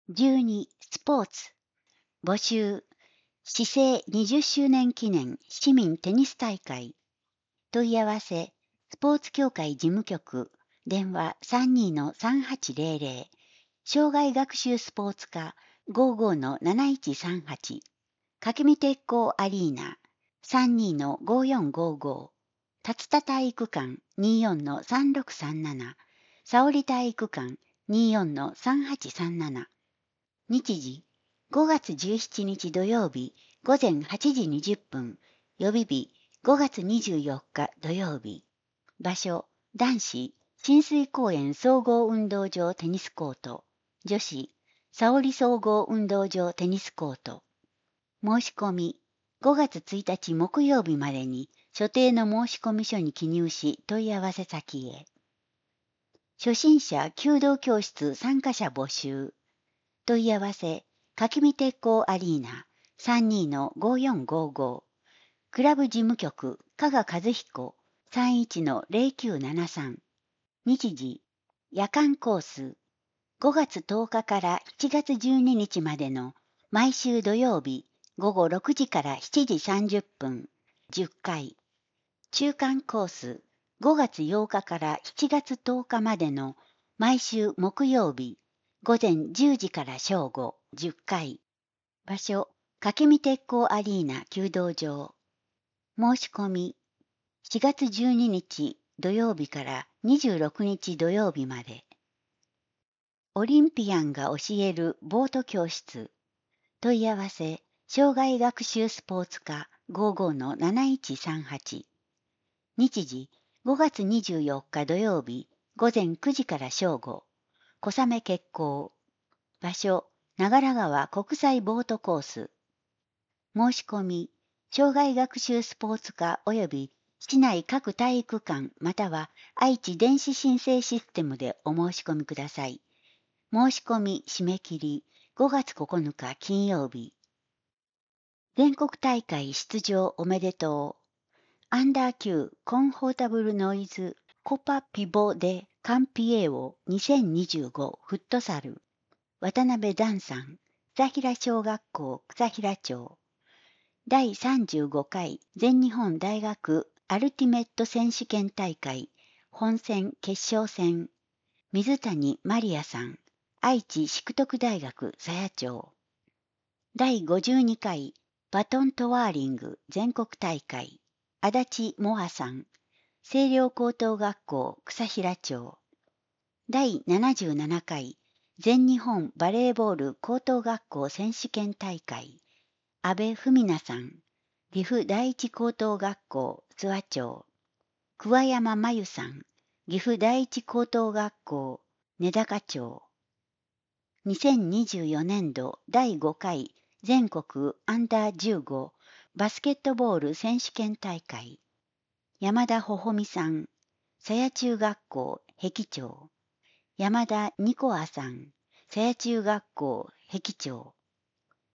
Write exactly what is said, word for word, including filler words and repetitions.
じゅうにスポーツ募集市政にじゅっしゅうねん記念市民テニス大会問い合わせスポーツ協会事務局電話 さんじゅうにのさんはちぜろぜろ 障害学習スポーツ課 ごじゅうごのなないちさんはち かけみ鉄工アリーナ さんじゅうにのごよんごご 竜田体育館 にじゅうよんのさんろくさんなな 沙織体育館 にじゅうよんのさんはちさんなな日時ごがつじゅうしちにち土曜日午前はちじにじゅっぷん予備日ごがつにじゅうよっか土曜日場所男子親水公園総合運動場テニスコート女子沙織総合運動場テニスコート申し込みごがつついたち木曜日までに所定の申込書に記入し問い合わせ先へ初心者弓道教室参加者募集問い合わせ、かけみ鉄工アリーナ さんじゅうにのごよんごご クラブ事務局加賀和彦 さんじゅういちのぜろきゅうななさん日時、夜間コースごがつとおかからしちがつじゅうににちまでの毎週土曜日ごごろくじからしちじさんじゅっぷんじゅっかい中間コースごがつようかからしちがつとおかまでの毎週木曜日午前じゅうじから正午じゅっかい場所かけみ鉄工アリーナ弓道場申し込みしがつじゅうににち土曜日からにじゅうろくにち土曜日までオリンピアンが教えるボート教室問い合わせ障害学習スポーツ課 ごじゅうごのなないちさんはち日時ごがつにじゅうよっか土曜日午前くじから正午小雨決行場所長良川国際ボートコース申し込み障害学習スポーツ課及び市内各体育館または愛知電子申請システムでお申し込みください。申し込み締め切りごがつここのか金曜日全国大会出場おめでとう。アンダー級コンフォータブルノイズコパピボでカンピエオにせんにじゅうごフットサル渡辺段さん草平小学校草平町だいさんじゅうごかい全日本大学アルティメット選手権大会本戦決勝戦水谷マリアさん愛知淑徳大学佐谷町だいごじゅうにかいバトントワーリング全国大会足立モアさん星稜高等学校草平町だいななじゅうななかい全日本バレーボール高等学校選手権大会阿部文奈さん岐阜第一高等学校諏訪町桑山真由さん岐阜第一高等学校根高町にせんにじゅうよねんどだいごかい全国アンダーじゅうごバスケットボール選手権大会山田ほほみさん佐谷中学校碧町山田ニコアさん佐谷中学校碧町